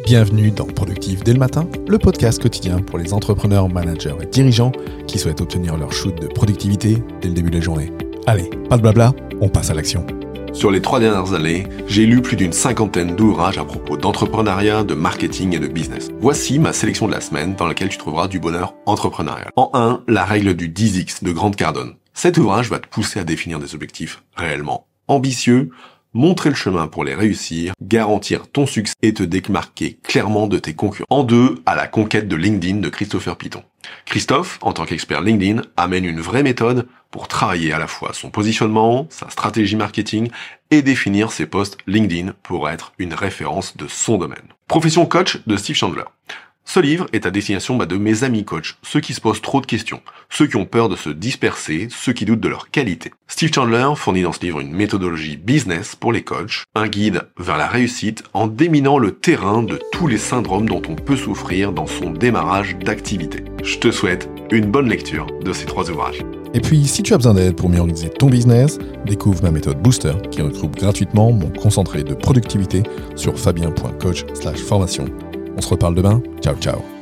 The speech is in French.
Bienvenue dans Productif dès le matin, le podcast quotidien pour les entrepreneurs, managers et dirigeants qui souhaitent obtenir leur shoot de productivité dès le début de la journée. Allez, pas de blabla, on passe à l'action. Sur les 3 dernières années, j'ai lu plus d'une 50aine d'ouvrages à propos d'entrepreneuriat, de marketing et de business. Voici ma sélection de la semaine dans laquelle tu trouveras du bonheur entrepreneurial. En 1, la règle du 10X de Grant Cardone. Cet ouvrage va te pousser à définir des objectifs réellement ambitieux, montrer le chemin pour les réussir, garantir ton succès et te démarquer clairement de tes concurrents. En 2, à la conquête de LinkedIn de Christopher Piton. Christophe, en tant qu'expert LinkedIn, amène une vraie méthode pour travailler à la fois son positionnement, sa stratégie marketing et définir ses posts LinkedIn pour être une référence de son domaine. Profession coach de Steve Chandler. Ce livre est à destination de mes amis coachs, ceux qui se posent trop de questions, ceux qui ont peur de se disperser, ceux qui doutent de leur qualité. Steve Chandler fournit dans ce livre une méthodologie business pour les coachs, un guide vers la réussite en déminant le terrain de tous les syndromes dont on peut souffrir dans son démarrage d'activité. Je te souhaite une bonne lecture de ces 3 ouvrages. Et puis, si tu as besoin d'aide pour mieux organiser ton business, découvre ma méthode Booster qui regroupe gratuitement mon concentré de productivité sur fabien.coach/formation. On se reparle demain. Ciao, ciao.